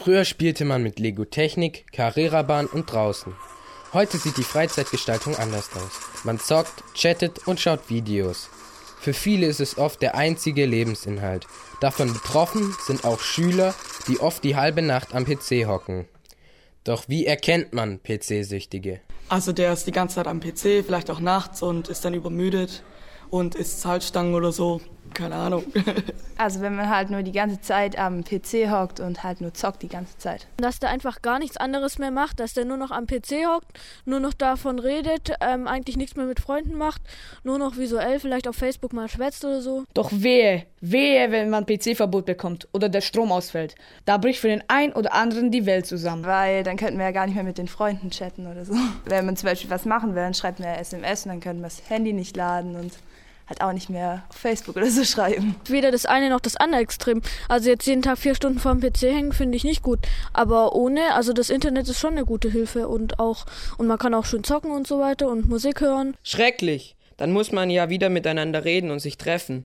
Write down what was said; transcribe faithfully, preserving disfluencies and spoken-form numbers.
Früher spielte man mit Lego-Technik, Carrera-Bahn und draußen. Heute sieht die Freizeitgestaltung anders aus. Man zockt, chattet und schaut Videos. Für viele ist es oft der einzige Lebensinhalt. Davon betroffen sind auch Schüler, die oft die halbe Nacht am P C hocken. Doch wie erkennt man P C-Süchtige? Also der ist die ganze Zeit am P C, vielleicht auch nachts und ist dann übermüdet und isst Salzstangen oder so. Keine Ahnung. Also wenn man halt nur die ganze Zeit am P C hockt und halt nur zockt die ganze Zeit. Dass der einfach gar nichts anderes mehr macht, dass der nur noch am P C hockt, nur noch davon redet, ähm, eigentlich nichts mehr mit Freunden macht, nur noch visuell vielleicht auf Facebook mal schwätzt oder so. Doch wehe, wehe, wenn man P C-Verbot bekommt oder der Strom ausfällt. Da bricht für den einen oder anderen die Welt zusammen. Weil dann könnten wir ja gar nicht mehr mit den Freunden chatten oder so. Wenn man zum Beispiel was machen will, dann schreibt man ja S M S und dann könnte man das Handy nicht laden und halt auch nicht mehr auf Facebook oder so schreiben. Weder das eine noch das andere Extrem. Also jetzt jeden Tag vier Stunden vorm P C hängen, finde ich nicht gut. Aber ohne, also das Internet ist schon eine gute Hilfe und auch, und man kann auch schön zocken und so weiter und Musik hören. Schrecklich. Dann muss man ja wieder miteinander reden und sich treffen.